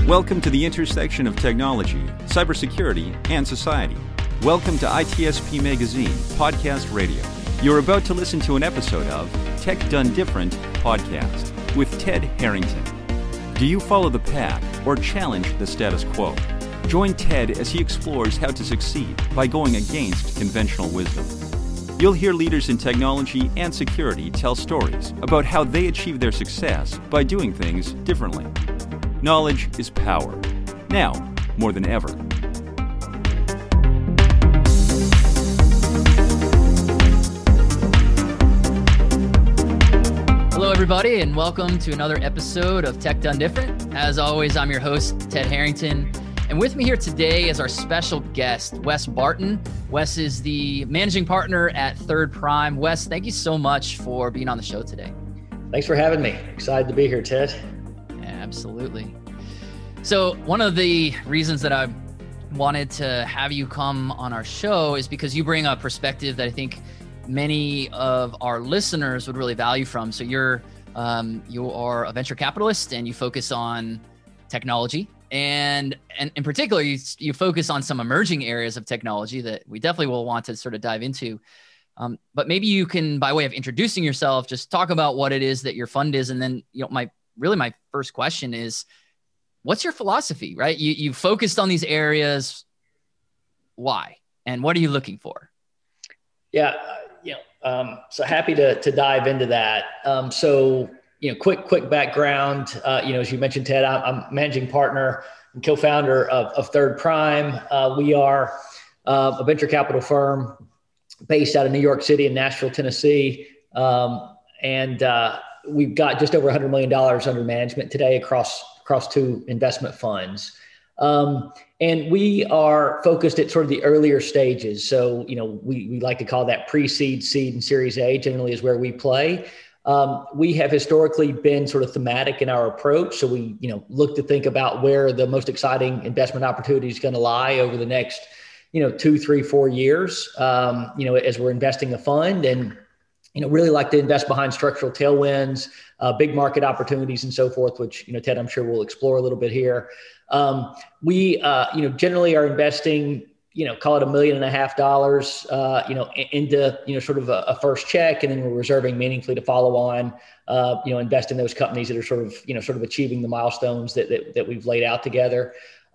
Welcome to the intersection of technology, cybersecurity, and society. Welcome to ITSP Magazine Podcast Radio. You're about to listen to an episode of Tech Done Different Podcast with Ted Harrington. Do you follow the pack or challenge the status quo? Join Ted as he explores how to succeed by going against conventional wisdom. You'll hear leaders in technology and security tell stories about how they achieve their success by doing things differently. Knowledge is power. Now, more than ever. Hello, everybody, and welcome to another episode of Tech Done Different. As always, I'm your host, Ted Harrington. And with me here today is our special guest, Wes Barton. Wes is the managing partner at Third Prime. Wes, thank you so much for being on the show today. Thanks for having me. Excited to be here, Ted. Absolutely. So one of the reasons that I wanted to have you come on our show is because you bring a perspective that I think many of our listeners would really value from. So you are a venture capitalist and you focus on technology. And in particular, you focus on some emerging areas of technology that we definitely will want to sort of dive into. But maybe you can, by way of introducing yourself, just talk about what it is that your fund is. And then, my first question is, what's your philosophy, right? You focused on these areas. Why? And what are you looking for? Yeah. So happy to dive into that. Quick background, as you mentioned, Ted, I'm managing partner and co-founder of Third Prime. We are a venture capital firm based out of New York City and Nashville, Tennessee. We've got just over $100 million under management today across two investment funds. And we are focused at sort of the earlier stages. So, we like to call that pre-seed, seed, and Series A generally is where we play. We have historically been sort of thematic in our approach. So we, look to think about where the most exciting investment opportunity is going to lie over the next, 2, 3, 4 years, as we're investing a fund, and, really like to invest behind structural tailwinds, big market opportunities and so forth, which, Ted, I'm sure we'll explore a little bit here. We generally are investing, call it $1.5 million, into, sort of a first check, and then we're reserving meaningfully to follow on, invest in those companies that are sort of achieving the milestones that we've laid out together.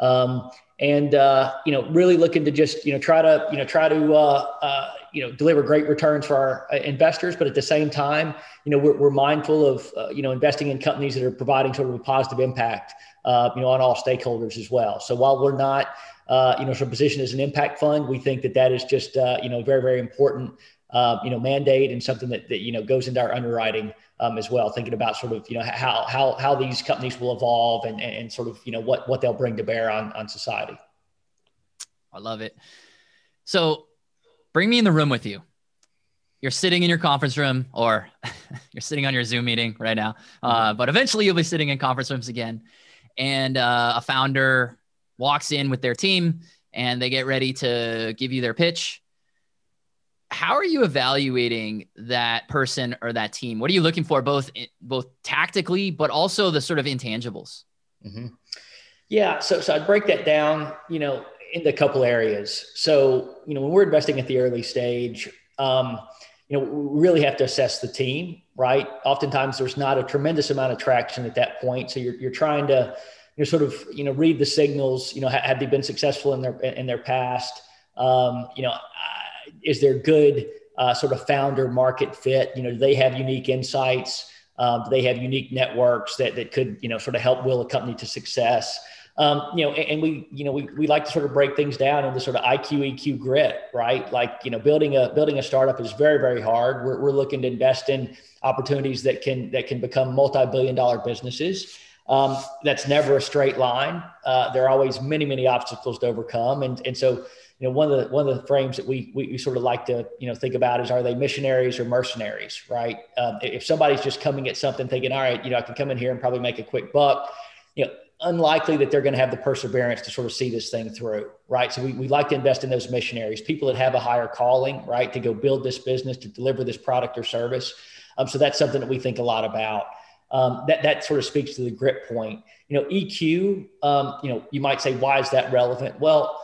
Really looking to just, try to deliver great returns for our investors, but at the same time, we're mindful of, investing in companies that are providing sort of a positive impact, on all stakeholders as well. So while we're not, sort of positioned as an impact fund, we think that is just, very, very important, mandate, and something that goes into our underwriting, as well, thinking about sort of, how these companies will evolve and sort of, what they'll bring to bear on society. I love it. So bring me in the room with you. You're sitting in your conference room, or you're sitting on your Zoom meeting right now. But eventually you'll be sitting in conference rooms again. And a founder walks in with their team and they get ready to give you their pitch. How are you evaluating that person or that team? What are you looking for, both tactically, but also the sort of intangibles? Mm-hmm. Yeah. So I'd break that down, into a couple areas. So, when we're investing at the early stage, we really have to assess the team, right? Oftentimes there's not a tremendous amount of traction at that point. So you're trying to, sort of, read the signals, have they been successful in their past? Is there good sort of founder market fit? Do they have unique insights? Do they have unique networks that could, sort of help will a company to success? And we like to sort of break things down into sort of IQ, EQ, grit, right? Like, building a startup is very, very hard. We're looking to invest in opportunities that can become multi-billion-dollar businesses. That's never a straight line. There are always many, many obstacles to overcome. And so, one of the frames that we sort of like to, think about is, are they missionaries or mercenaries, right? If somebody's just coming at something thinking, all right, I can come in here and probably make a quick buck, unlikely that they're going to have the perseverance to sort of see this thing through, right? So we like to invest in those missionaries, people that have a higher calling, right, to go build this business, to deliver this product or service. So that's something that we think a lot about. That sort of speaks to the grit point. EQ, you might say, why is that relevant? Well,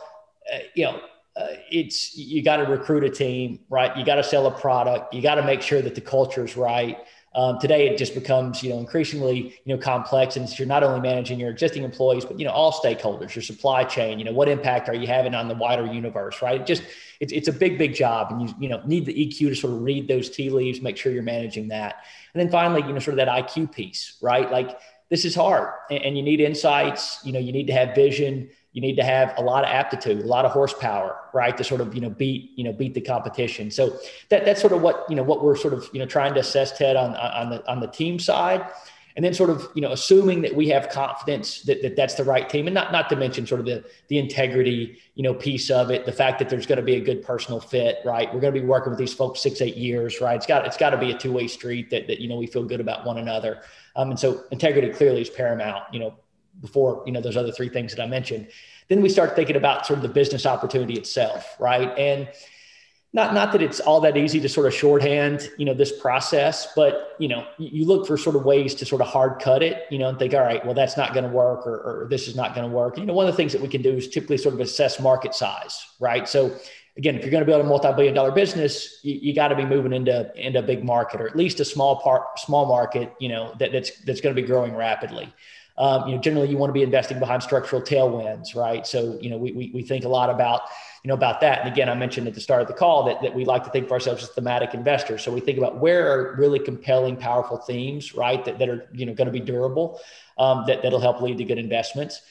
it's, you got to recruit a team, right? You got to sell a product. You got to make sure that the culture is right. Today it just becomes, increasingly, complex, and you're not only managing your existing employees, but, all stakeholders, your supply chain, what impact are you having on the wider universe, right? It's a big, big job. And you need the EQ to sort of read those tea leaves, make sure you're managing that. And then finally, sort of that IQ piece, right? Like, this is hard, and you need insights, you need to have vision. You need to have a lot of aptitude, a lot of horsepower, right, to sort of beat the competition. So that's sort of what we're sort of trying to assess, Ted, on the team side, and then sort of assuming that we have confidence that that's the right team, and not to mention sort of the integrity piece of it, the fact that there's going to be a good personal fit, right? We're going to be working with these folks 6-8 years, right? It's got to be a two-way street that we feel good about one another, and so integrity clearly is paramount. Before, those other three things that I mentioned. Then we start thinking about sort of the business opportunity itself, right? And not that it's all that easy to sort of shorthand, this process, but, you look for sort of ways to sort of hard cut it, and think, all right, well, that's not going to work, or this is not going to work. One of the things that we can do is typically sort of assess market size, right? So again, if you're going to build a multi-billion-dollar business, you got to be moving into a big market, or at least a small market, that's going to be growing rapidly. Generally you want to be investing behind structural tailwinds, right? So, we think a lot about that. And again, I mentioned at the start of the call that we like to think of ourselves as thematic investors. So we think about where are really compelling, powerful themes, right? That are, going to be durable, that'll help lead to good investments.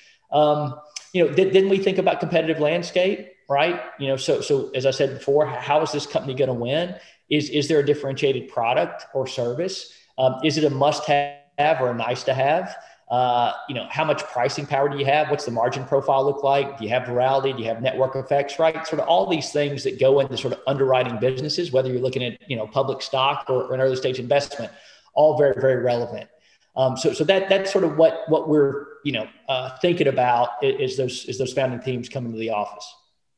Then we think about competitive landscape, right? So as I said before, how is this company going to win? Is there a differentiated product or service? Is it a must have or a nice to have? How much pricing power do you have? What's the margin profile look like? Do you have virality? Do you have network effects, right? Sort of all these things that go into sort of underwriting businesses, whether you're looking at, public stock or an early stage investment, all very, very relevant. So that's sort of what we're, thinking about is those founding teams coming to the office.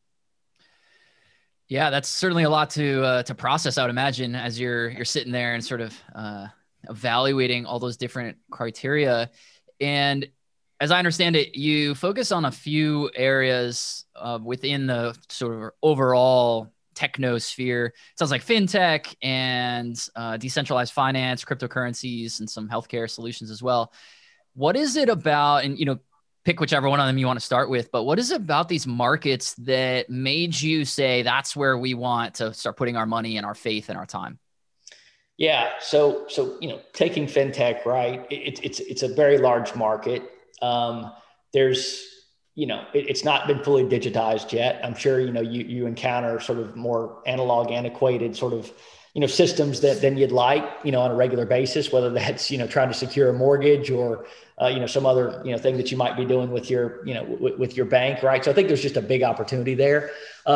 Yeah, that's certainly a lot to process, I would imagine, as you're sitting there and sort of evaluating all those different criteria. And as I understand it, you focus on a few areas within the sort of overall technosphere. It sounds like fintech and decentralized finance, cryptocurrencies, and some healthcare solutions as well. What is it about, and pick whichever one of them you want to start with, but what is it about these markets that made you say that's where we want to start putting our money and our faith and our time? Yeah. So, taking fintech, right? It's a very large market. There's, it's not been fully digitized yet. I'm sure, you encounter sort of more analog, antiquated sort of, systems than you'd like, on a regular basis, whether that's, trying to secure a mortgage or, some other, thing that you might be doing with your, with your bank. Right. So I think there's just a big opportunity there.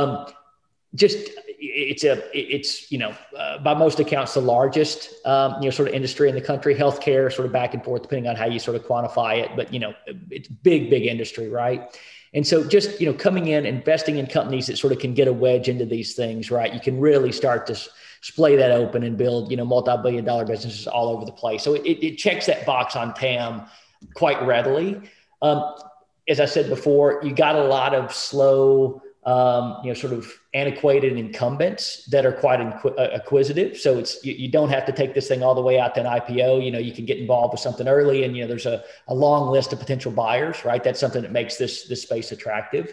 It's by most accounts, the largest, sort of industry in the country. Healthcare sort of back and forth, depending on how you sort of quantify it, but, it's big industry. Right. And so just, coming in, investing in companies that sort of can get a wedge into these things, right? You can really start to splay that open and build, multi-billion-dollar businesses all over the place. So it checks that box on TAM quite readily. As I said before, you got a lot of slow, sort of antiquated incumbents that are quite acquisitive. So you don't have to take this thing all the way out to an IPO. You can get involved with something early, and there's a long list of potential buyers, right? That's something that makes this space attractive.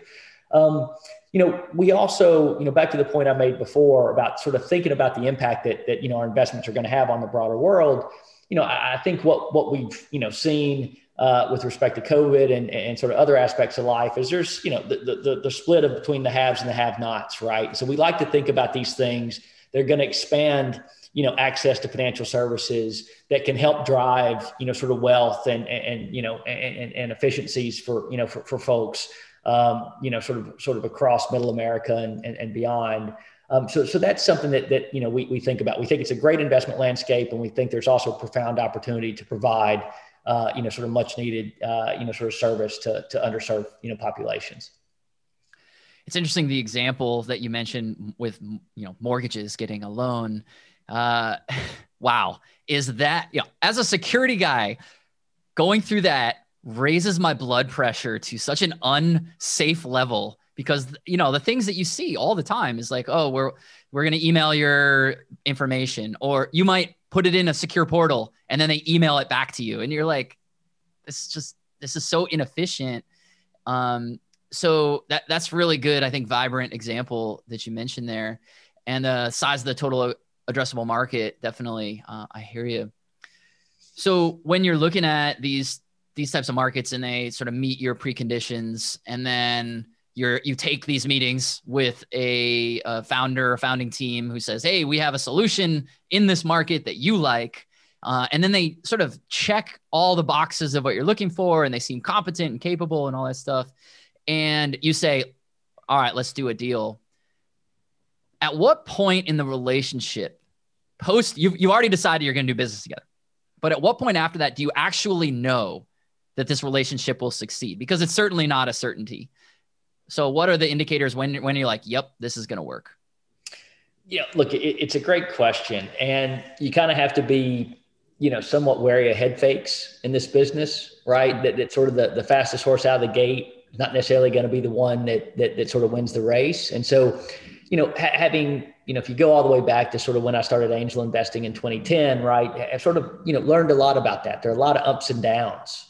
We also, back to the point I made before about sort of thinking about the impact that our investments are going to have on the broader world. I think what we've seen with respect to COVID and sort of other aspects of life is there's, the split of between the haves and the have-nots, right? So we like to think about these things. They're going to expand, access to financial services that can help drive, sort of wealth and efficiencies for folks, sort of across middle America and beyond. So that's something that we think about. We think it's a great investment landscape, and we think there's also a profound opportunity to provide sort of much needed, sort of service to underserved, populations. It's interesting, the example that you mentioned with, mortgages, getting a loan. Wow. Is that, as a security guy, going through that raises my blood pressure to such an unsafe level, because, the things that you see all the time is like, oh, we're going to email your information, or you might put it in a secure portal and then they email it back to you. And you're like, this is so inefficient. So that's really good. I think vibrant example that you mentioned there, and the size of the total addressable market. Definitely. I hear you. So when you're looking at these types of markets and they sort of meet your preconditions, and then you take these meetings with a founding team who says, hey, we have a solution in this market that you like. And then they sort of check all the boxes of what you're looking for, and they seem competent and capable and all that stuff. And you say, all right, let's do a deal. At what point in the relationship, you've already decided you're going to do business together, but at what point after that do you actually know that this relationship will succeed? Because it's certainly not a certainty. So what are the indicators when you're like, yep, this is going to work? Yeah, look, it's a great question. And you kind of have to be, somewhat wary of head fakes in this business, right? That sort of the fastest horse out of the gate, not necessarily going to be the one that sort of wins the race. And so, having, if you go all the way back to sort of when I started angel investing in 2010, right, I've sort of, learned a lot about that. There are a lot of ups and downs,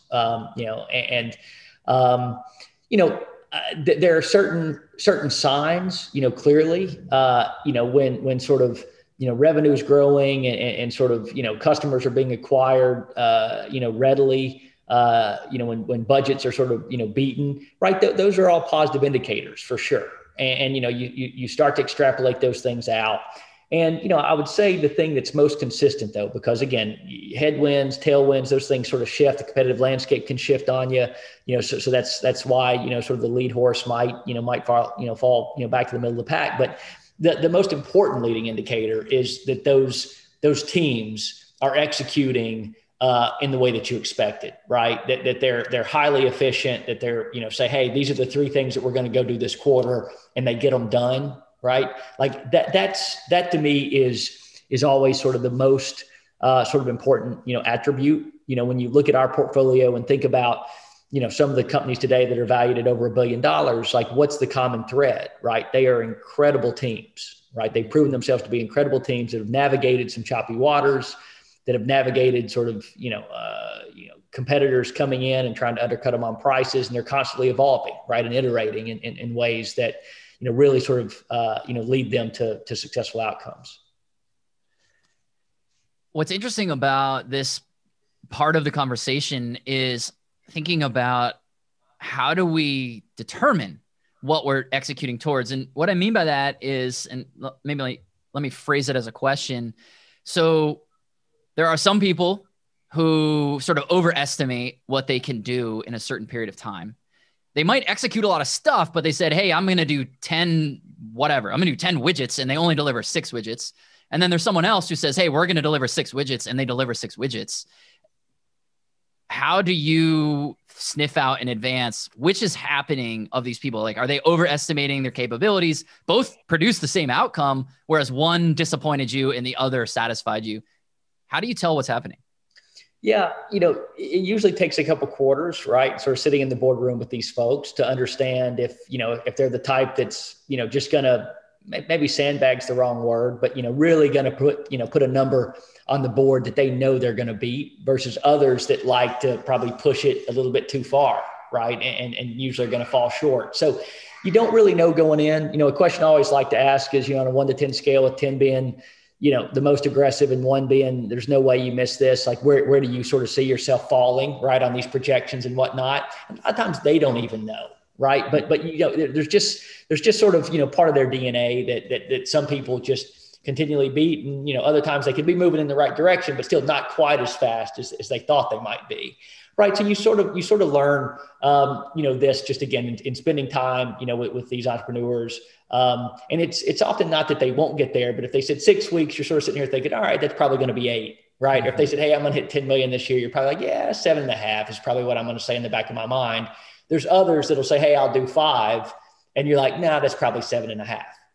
there are certain signs, clearly, when sort of, revenue is growing and sort of, customers are being acquired, readily, when budgets are sort of, beaten, right? Those are all positive indicators for sure. And you start to extrapolate those things out. And, I would say the thing that's most consistent though, because again, headwinds, tailwinds, those things sort of shift. The competitive landscape can shift on you, so that's why, sort of the lead horse might fall back to the middle of the pack. But the most important leading indicator is that those teams are executing in the way that you expected, right? That they're highly efficient, that they're, say, hey, these are the 3 things that we're going to go do this quarter, and they get them done, right? Like that to me is always sort of the most sort of important, attribute. When you look at our portfolio and think about, some of the companies today that are valued at over $1 billion, like what's the common thread, right? They are incredible teams, right? They've proven themselves to be incredible teams that have navigated some choppy waters, that have navigated sort of, competitors coming in and trying to undercut them on prices, and they're constantly evolving, right? And iterating in ways that, really sort of, lead them to successful outcomes. What's interesting about this part of the conversation is thinking about how do we determine what we're executing towards? And what I mean by that is, and maybe let me phrase it as a question. So there are some people who sort of overestimate what they can do in a certain period of time. They might execute a lot of stuff, but they said, hey, I'm going to do 10 widgets, and they only deliver 6 widgets. And then there's someone else who says, hey, we're going to deliver 6 widgets, and they deliver 6 widgets. How do you sniff out in advance which is happening of these people? Like, are they overestimating their capabilities? Both produce the same outcome, whereas one disappointed you and the other satisfied you. How do you tell what's happening? Yeah, it usually takes a couple quarters, right? Sort of sitting in the boardroom with these folks to understand if they're the type that's, just going to, maybe sandbag's the wrong word, but, really going to put a number on the board that they know they're going to beat, versus others that like to probably push it a little bit too far, right? And usually are going to fall short. So you don't really know going in. A question I always like to ask is, on a 1 to 10 scale, with 10 being, the most aggressive and 1 being, there's no way you miss this. Like, where do you sort of see yourself falling, right, on these projections and whatnot? And a lot of times they don't even know, right? But there's just sort of, part of their DNA that some people just continually beat. And, other times they could be moving in the right direction, but still not quite as fast as they thought they might be. Right. So you sort of learn, this just again in spending time, with these entrepreneurs. And it's often not that they won't get there, but if they said 6 weeks, you're sort of sitting here thinking, all right, that's probably going to be 8. Right. Mm-hmm. Or if they said, hey, I'm going to hit 10 million this year, you're probably like, yeah, 7.5 is probably what I'm going to say in the back of my mind. There's others that'll say, hey, I'll do 5. And you're like, nah, that's probably 7.5.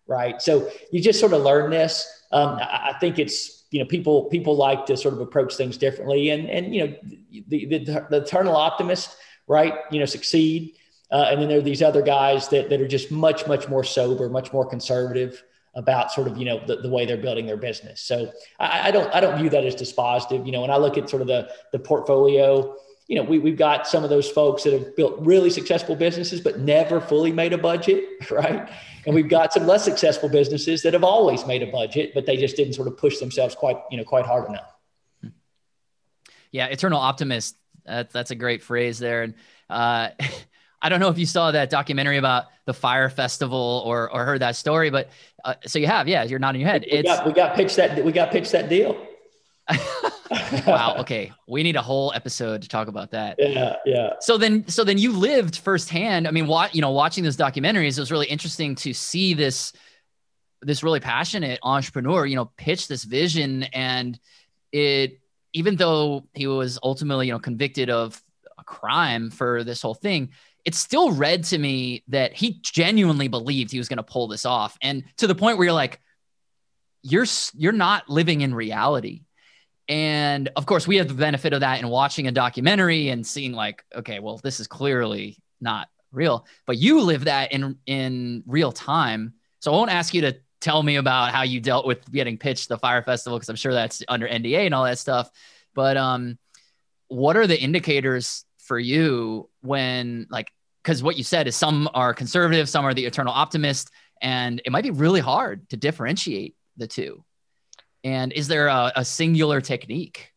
right? So you just sort of learn this. I think it's, people like to sort of approach things differently, and the eternal optimist, right? Succeed. And then there are these other guys that are just much more sober, much more conservative about sort of, the way they're building their business. So I don't view that as dispositive. When I look at sort of the portfolio, we've got some of those folks that have built really successful businesses, but never fully made a budget, right? And we've got some less successful businesses that have always made a budget, but they just didn't sort of push themselves quite hard enough. Yeah. Eternal optimist. That's a great phrase there. And I don't know if you saw that documentary about the Fire Festival or heard that story, but so you have, you're nodding your head. We got pitched that deal. Wow. Okay. We need a whole episode to talk about that. Yeah. So then you lived firsthand. I mean, watching those documentaries, it was really interesting to see this really passionate entrepreneur, pitch this vision. And even though he was ultimately, convicted of a crime for this whole thing, it still read to me that he genuinely believed he was going to pull this off. And to the point where you're like, you're not living in reality. And of course we have the benefit of that in watching a documentary and seeing like, okay, well, this is clearly not real, but you live that in real time. So I won't ask you to tell me about how you dealt with getting pitched the Fire Festival, because I'm sure that's under NDA and all that stuff. But what are the indicators for you when, like, because what you said is some are conservative, some are the eternal optimist, and it might be really hard to differentiate the two. And is there a singular technique?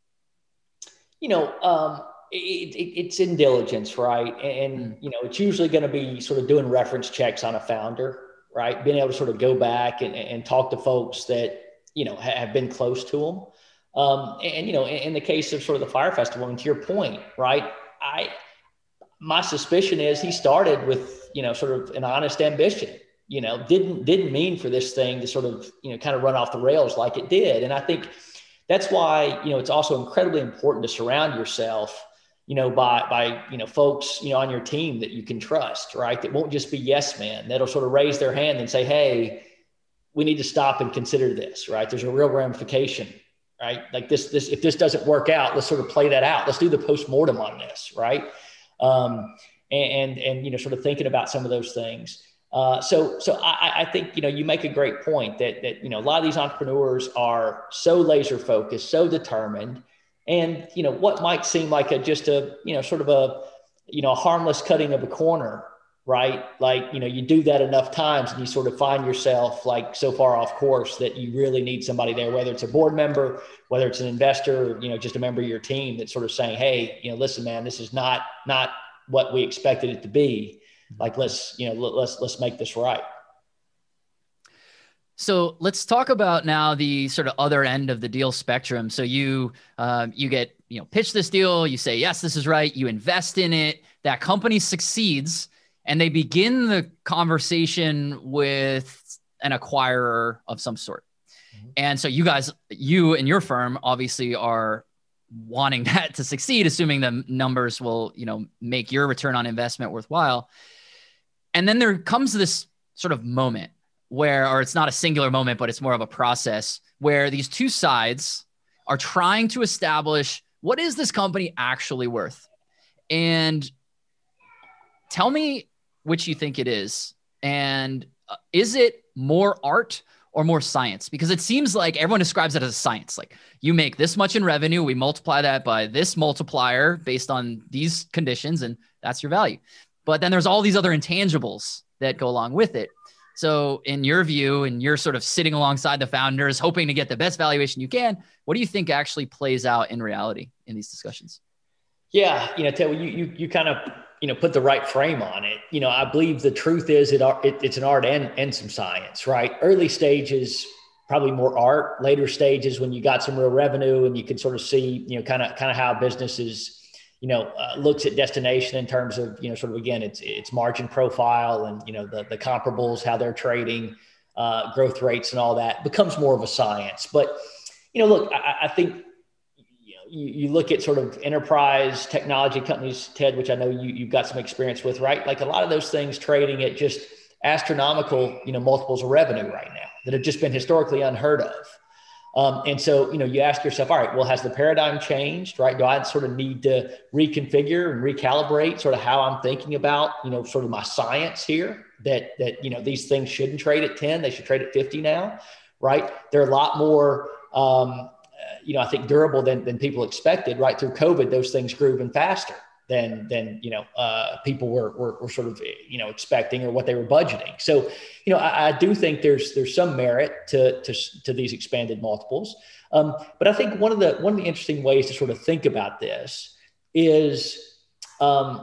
It's in diligence, right? And, it's usually going to be sort of doing reference checks on a founder, right? Being able to sort of go back and talk to folks that, have been close to them. In the case of sort of the Fire Festival, and to your point, right? My suspicion is he started with, sort of an honest ambition, didn't mean for this thing to sort of, kind of run off the rails like it did. And I think that's why, it's also incredibly important to surround yourself, by folks, on your team that you can trust, right? That won't just be yes men, that'll sort of raise their hand and say, hey, we need to stop and consider this, right? There's a real ramification, right? Like this, if this doesn't work out, let's sort of play that out. Let's do the postmortem on this, right? And sort of thinking about some of those things. So I think, you make a great point that a lot of these entrepreneurs are so laser focused, so determined, and, what might seem like a harmless cutting of a corner, right? Like, you do that enough times and you sort of find yourself like so far off course that you really need somebody there, whether it's a board member, whether it's an investor, just a member of your team that's sort of saying, hey, listen, man, this is not what we expected it to be. Like, let's make this right. So let's talk about now the sort of other end of the deal spectrum. So you get, pitch this deal, you say, yes, this is right. You invest in it, that company succeeds, and they begin the conversation with an acquirer of some sort. Mm-hmm. And so you and your firm obviously are wanting that to succeed, assuming the numbers will, make your return on investment worthwhile. And then there comes this sort of moment or it's not a singular moment, but it's more of a process where these two sides are trying to establish, what is this company actually worth? And tell me which you think it is. And is it more art or more science? Because it seems like everyone describes it as a science. Like, you make this much in revenue, we multiply that by this multiplier based on these conditions, and that's your value. But then there's all these other intangibles that go along with it. So in your view, and you're sort of sitting alongside the founders, hoping to get the best valuation you can, what do you think actually plays out in reality in these discussions? Yeah. Ted, you kind of, put the right frame on it. I believe the truth is it's an art and some science, right? Early stages, probably more art. Later stages, when you got some real revenue and you can sort of see, kind of how businesses, looks at destination in terms of, sort of, again, it's margin profile and, the comparables, how they're trading, growth rates and all that becomes more of a science. But, look, I think, you look at sort of enterprise technology companies, Ted, which I know you've got some experience with, right? Like a lot of those things trading at just astronomical, multiples of revenue right now that have just been historically unheard of. And so, you ask yourself, all right, well, has the paradigm changed, right? Do I sort of need to reconfigure and recalibrate sort of how I'm thinking about, sort of my science here that, these things shouldn't trade at 10, they should trade at 50 now, right? They're a lot more, I think durable than people expected, right? Through COVID, those things grew even faster than people were sort of, expecting or what they were budgeting. So, I do think there's some merit to these expanded multiples. But I think one of the interesting ways to sort of think about this is, I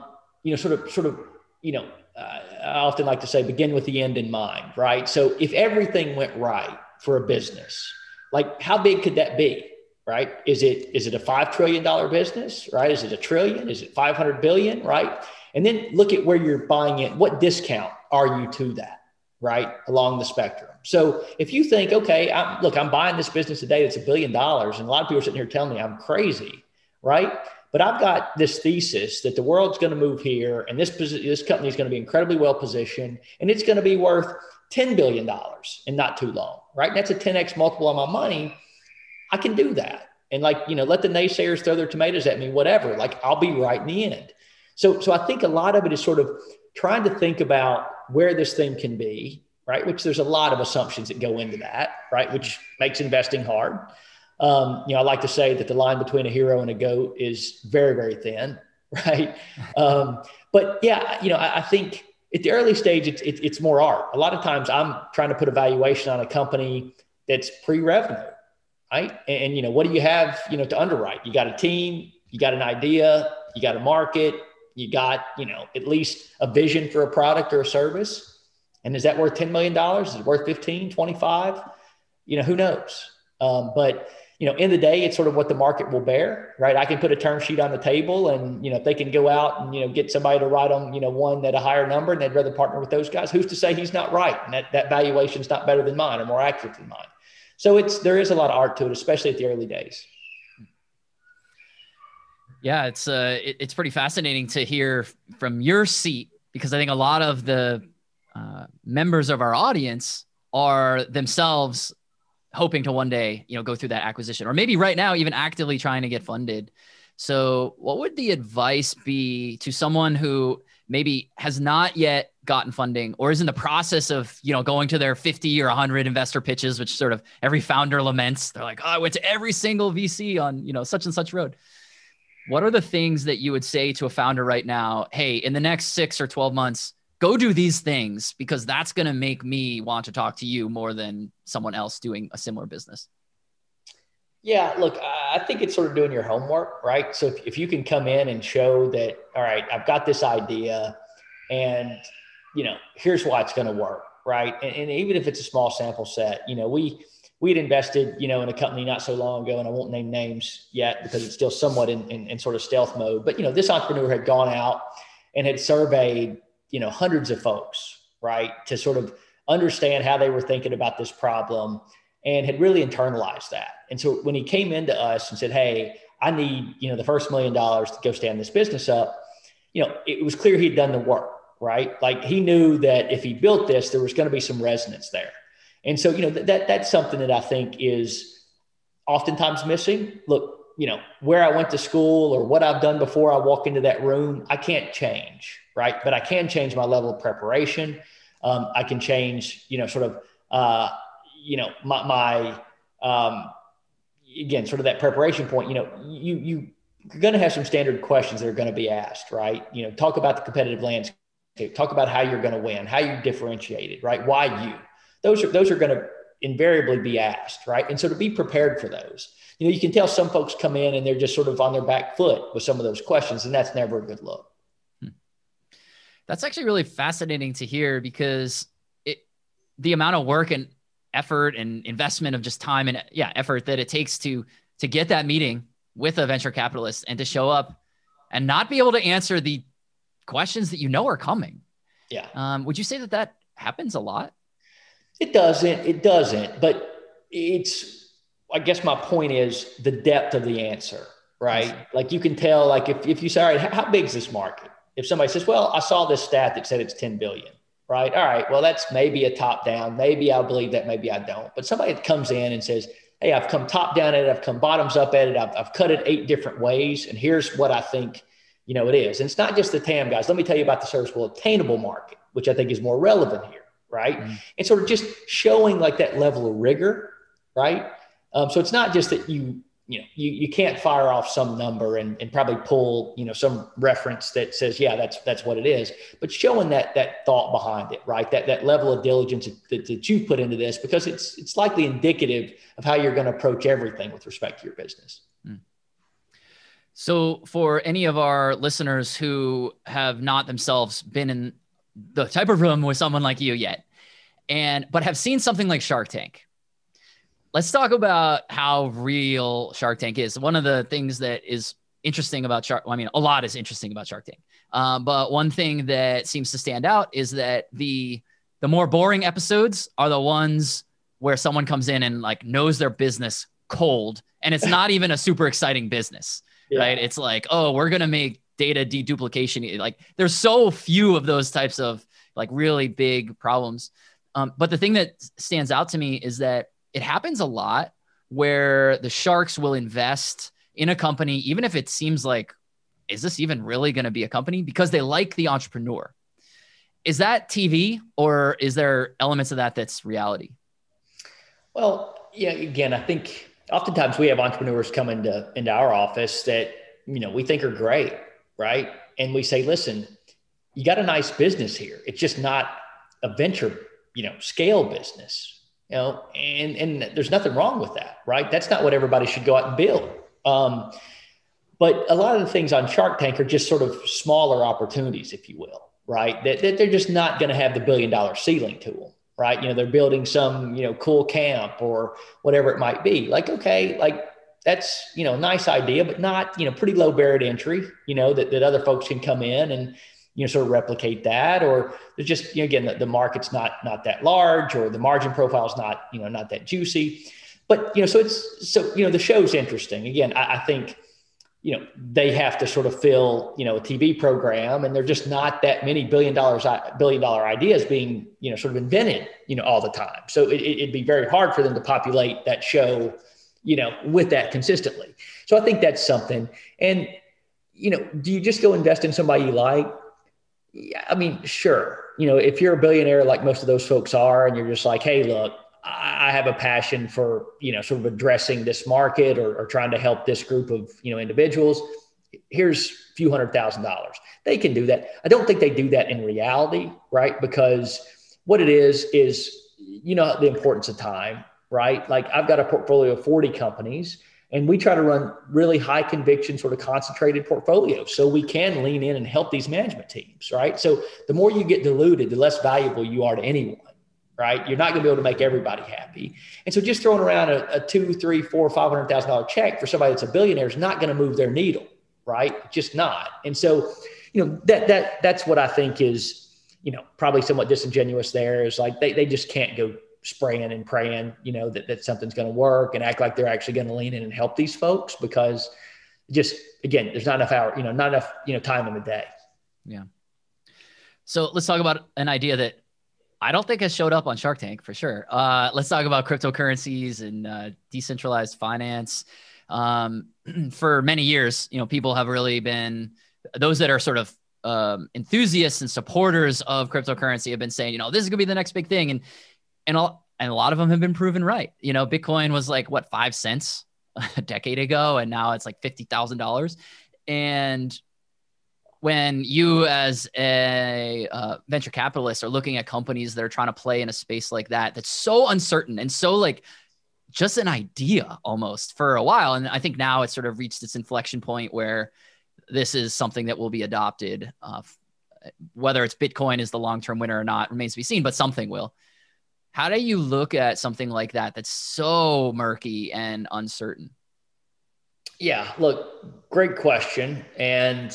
often like to say, begin with the end in mind, right? So if everything went right for a business, like how big could that be? Right? Is it a $5 trillion business, right? Is it $1 trillion? Is it 500 billion, right? And then look at where you're buying it. What discount are you to that, right? Along the spectrum. So if you think, okay, I'm buying this business today that's $1 billion, and a lot of people are sitting here telling me I'm crazy, right? But I've got this thesis that the world's going to move here, and this company is going to be incredibly well positioned, and it's going to be worth $10 billion in not too long, right? And that's a 10x multiple on my money. I can do that. And let the naysayers throw their tomatoes at me, whatever, I'll be right in the end. So I think a lot of it is sort of trying to think about where this thing can be, right? Which there's a lot of assumptions that go into that, right? Which makes investing hard. I like to say that the line between a hero and a goat is very, very thin, right? But yeah, I think at the early stage, it's more art. A lot of times I'm trying to put a valuation on a company that's pre-revenue. Right. And, what do you have, to underwrite? You got a team, you got an idea, you got a market, you got, at least a vision for a product or a service. And is that worth $10 million? Is it worth 15, 25? Who knows? But, in the day, it's sort of what the market will bear, right? I can put a term sheet on the table and, if they can go out and, get somebody to write them, one at a higher number and they'd rather partner with those guys, who's to say he's not right? And that valuation is not better than mine or more accurate than mine. So there is a lot of art to it, especially at the early days. Yeah, it's pretty fascinating to hear from your seat, because I think a lot of the members of our audience are themselves hoping to one day, go through that acquisition, or maybe right now even actively trying to get funded. So what would the advice be to someone who maybe has not yet gotten funding or is in the process of, going to their 50 or 100 investor pitches, which sort of every founder laments? They're like, oh, I went to every single VC on, such and such road. What are the things that you would say to a founder right now? Hey, in the next 6 or 12 months, go do these things, because that's going to make me want to talk to you more than someone else doing a similar business. Yeah, look, I think it's sort of doing your homework, right? So if you can come in and show that, all right, I've got this idea and, here's why it's going to work, right? And even if it's a small sample set, we had invested, in a company not so long ago, and I won't name names yet because it's still somewhat in sort of stealth mode. But, this entrepreneur had gone out and had surveyed, hundreds of folks, right, to sort of understand how they were thinking about this problem, and had really internalized that. And so when he came into us and said, hey, I need, the first $1 million to go stand this business up, it was clear he'd done the work, right? He knew that if he built this, there was going to be some resonance there. And so, that's something that I think is oftentimes missing. Look, where I went to school or what I've done before I walk into that room, I can't change, right? But I can change my level of preparation. I can change, again, sort of that preparation point, you're going to have some standard questions that are going to be asked, right? Talk about the competitive landscape, talk about how you're going to win, how you differentiate it, right? Why you? Those are going to invariably be asked, right? And so to be prepared for those, you can tell some folks come in and they're just sort of on their back foot with some of those questions, and that's never a good look. That's actually really fascinating to hear, because the amount of work and effort and investment of just time and effort that it takes to get that meeting with a venture capitalist and to show up and not be able to answer the questions that are coming. Yeah. Would you say that happens a lot? It doesn't, but I guess my point is the depth of the answer, right? Like you can tell, if you say, all right, how big is this market? If somebody says, well, I saw this stat that said it's 10 billion. right? All right, well, that's maybe a top down. Maybe I believe that, maybe I don't. But somebody that comes in and says, hey, I've come top down at it, I've come bottoms up at it, I've cut it 8 different ways, and here's what I think, it is. And it's not just the TAM, guys. Let me tell you about the serviceable attainable market, which I think is more relevant here, right? Mm-hmm. And sort of just showing like that level of rigor, right? So it's not just that you can't fire off some number and probably pull, some reference that says, yeah, that's what it is, but showing that thought behind it, right? That level of diligence that you put into this, because it's likely indicative of how you're going to approach everything with respect to your business. So for any of our listeners who have not themselves been in the type of room with someone like you yet, but have seen something like Shark Tank, let's talk about how real Shark Tank is. One of the things that is interesting about a lot is interesting about Shark Tank. But one thing that seems to stand out is that the more boring episodes are the ones where someone comes in and like knows their business cold, and it's not even a super exciting business, right? It's like, oh, we're going to make data deduplication. Like there's so few of those types of like really big problems. But the thing that stands out to me is that it happens a lot where the sharks will invest in a company, even if it seems like, is this even really going to be a company? Because they like the entrepreneur. Is that TV, or is there elements of that that's reality? Well, yeah, again, I think oftentimes we have entrepreneurs come into our office that, we think are great, right? And we say, listen, you got a nice business here. It's just not a venture, scale business. And there's nothing wrong with that, right? That's not what everybody should go out and build. But a lot of the things on Shark Tank are just sort of smaller opportunities, if you will, right? That they're just not going to have the $1 billion ceiling to them, right? They're building some, cool camp or whatever it might be. Like, okay, like that's, a nice idea, but not, pretty low barrier to entry, that other folks can come in and, sort of replicate that, or there's just, again, the market's not that large, or the margin profile is not, not that juicy. But, so the show's interesting. Again, I think, they have to sort of fill, a TV program, and there's just not that many billion dollar ideas being, sort of invented, all the time. So it'd be very hard for them to populate that show, with that consistently. So I think that's something. And, do you just go invest in somebody you like? Yeah, I mean, sure. If you're a billionaire, like most of those folks are, and you're just like, hey, look, I have a passion for, sort of addressing this market or trying to help this group of, individuals. Here's a few $100,000. They can do that. I don't think they do that in reality, right? Because what it is, the importance of time, right? Like I've got a portfolio of 40 companies, and we try to run really high conviction, sort of concentrated portfolios so we can lean in and help these management teams, right? So the more you get diluted, the less valuable you are to anyone, right? You're not going to be able to make everybody happy. And so just throwing around a $200,000, $300,000, $400,000, $500,000 check for somebody that's a billionaire is not going to move their needle, right? Just not. And so, that's what I think is, probably somewhat disingenuous there, is like they just can't go spraying and praying, that something's going to work and act like they're actually going to lean in and help these folks, because just, again, there's not enough hour, not enough, time in the day. Yeah. So let's talk about an idea that I don't think has showed up on Shark Tank for sure. Let's talk about cryptocurrencies and decentralized finance. For many years, people have really been, those that are sort of enthusiasts and supporters of cryptocurrency have been saying, this is going to be the next big thing. And a lot of them have been proven right. Bitcoin was like, what, 5 cents a decade ago, and now it's like $50,000. And when you as a venture capitalist are looking at companies that are trying to play in a space like that, that's so uncertain and so like just an idea almost for a while. And I think now it's sort of reached its inflection point where this is something that will be adopted. Whether it's Bitcoin is the long-term winner or not remains to be seen, but something will. How do you look at something like that that's so murky and uncertain? Yeah, look, great question. And,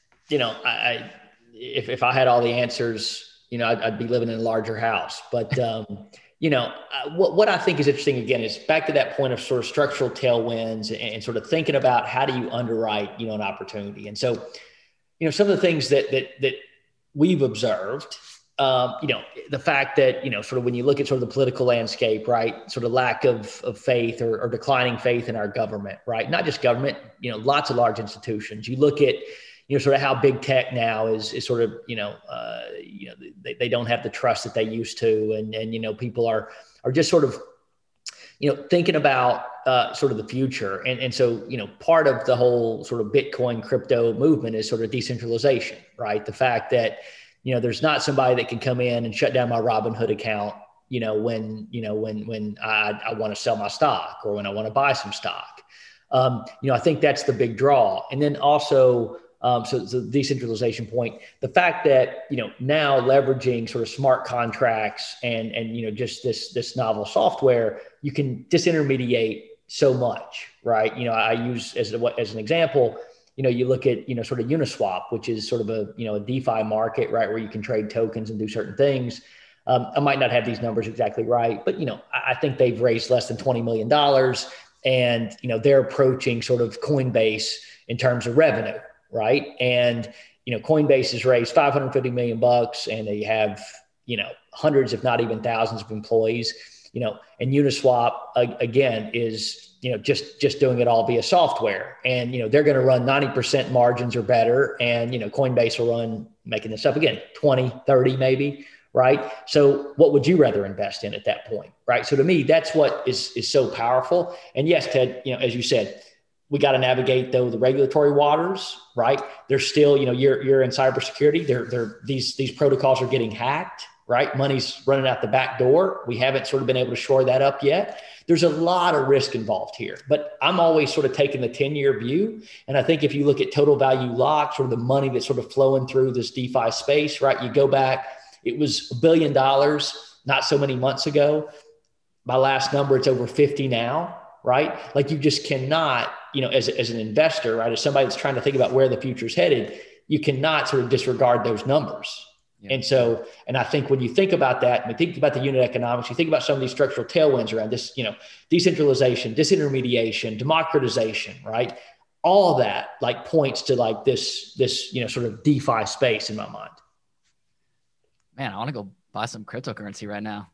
if I had all the answers, I'd be living in a larger house. But, what I think is interesting, again, is back to that point of sort of structural tailwinds and sort of thinking about how do you underwrite, an opportunity. And so, some of the things that we've observed the fact that, sort of when you look at sort of the political landscape, right, sort of lack of faith or declining faith in our government, right? Not just government, lots of large institutions. You look at, sort of how big tech now is sort of, they don't have the trust that they used to. And people are just sort of, thinking about sort of the future. And so, part of the whole sort of Bitcoin crypto movement is sort of decentralization, right? The fact that, there's not somebody that can come in and shut down my Robinhood account, when I want to sell my stock or when I want to buy some stock. I think that's the big draw. And then also, so the decentralization point, the fact that, now leveraging sort of smart contracts and just this novel software, you can disintermediate so much, right? I use as an example, you look at, sort of Uniswap, which is sort of a DeFi market, right? Where you can trade tokens and do certain things. I might not have these numbers exactly right, but, I think they've raised less than $20 million and, they're approaching sort of Coinbase in terms of revenue, right? And, Coinbase has raised $550 million and they have, hundreds, if not even thousands of employees, and Uniswap again is, just doing it all via software, and, they're going to run 90% margins or better. And, Coinbase will run, making this up again, 20, 30 maybe. Right. So what would you rather invest in at that point? Right. So to me, that's what is so powerful. And yes, Ted, as you said, we got to navigate though the regulatory waters, right? There's still, you're in cybersecurity. These protocols are getting hacked, right? Money's running out the back door. We haven't sort of been able to shore that up yet. There's a lot of risk involved here, but I'm always sort of taking the 10-year view. And I think if you look at total value lock, sort of the money that's sort of flowing through this DeFi space, right? You go back, it was $1 billion not so many months ago. My last number, it's over 50 now, right? Like you just cannot, as an investor, right? As somebody that's trying to think about where the future's headed, you cannot sort of disregard those numbers. Yeah. And I think when you think about that, and think about the unit economics, you think about some of these structural tailwinds around this, decentralization, disintermediation, democratization, right? All of that like points to like this, sort of DeFi space in my mind. Man, I want to go buy some cryptocurrency right now.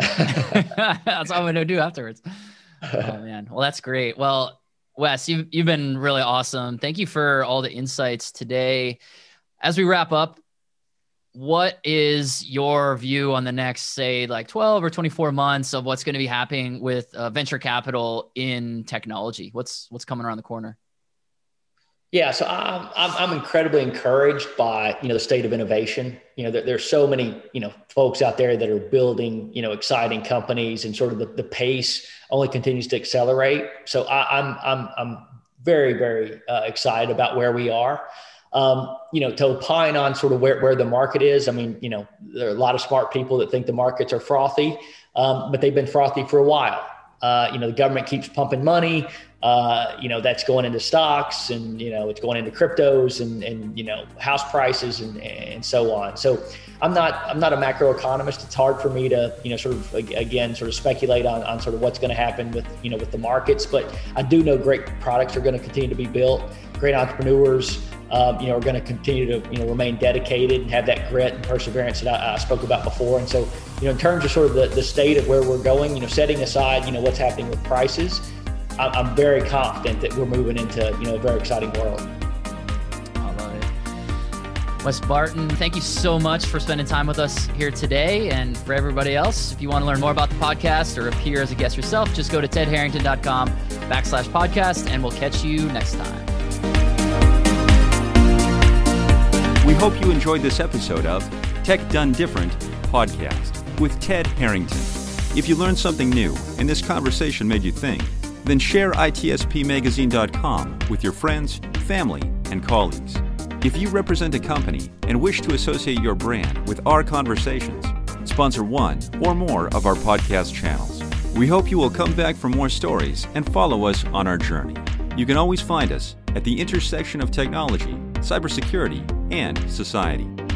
That's what I'm going to do afterwards. Oh man. Well, that's great. Well, Wes, you've been really awesome. Thank you for all the insights today. As we wrap up, what is your view on the next, say, like 12 or 24 months of what's going to be happening with venture capital in technology? What's coming around the corner? Yeah, so I'm incredibly encouraged by, the state of innovation. There's so many, folks out there that are building, exciting companies, and sort of the pace only continues to accelerate. So I'm very, very excited about where we are. To opine on sort of where the market is. I mean, there are a lot of smart people that think the markets are frothy, but they've been frothy for a while. The government keeps pumping money, that's going into stocks, and, it's going into cryptos and house prices and so on. So I'm not a macroeconomist. It's hard for me to, sort of speculate on sort of what's going to happen with, with the markets, but I do know great products are going to continue to be built. Great entrepreneurs, are going to continue to, remain dedicated and have that grit and perseverance that I spoke about before. And so, in terms of sort of the state of where we're going, setting aside, what's happening with prices, I'm very confident that we're moving into, a very exciting world. I love it. Wes Barton, thank you so much for spending time with us here today. And for everybody else, if you want to learn more about the podcast or appear as a guest yourself, just go to tedharrington.com/podcast, and we'll catch you next time. We hope you enjoyed this episode of Tech Done Different podcast with Ted Harrington. If you learned something new and this conversation made you think, then share itspmagazine.com with your friends, family, and colleagues. If you represent a company and wish to associate your brand with our conversations, sponsor one or more of our podcast channels. We hope you will come back for more stories and follow us on our journey. You can always find us at the intersection of technology, cybersecurity, and society.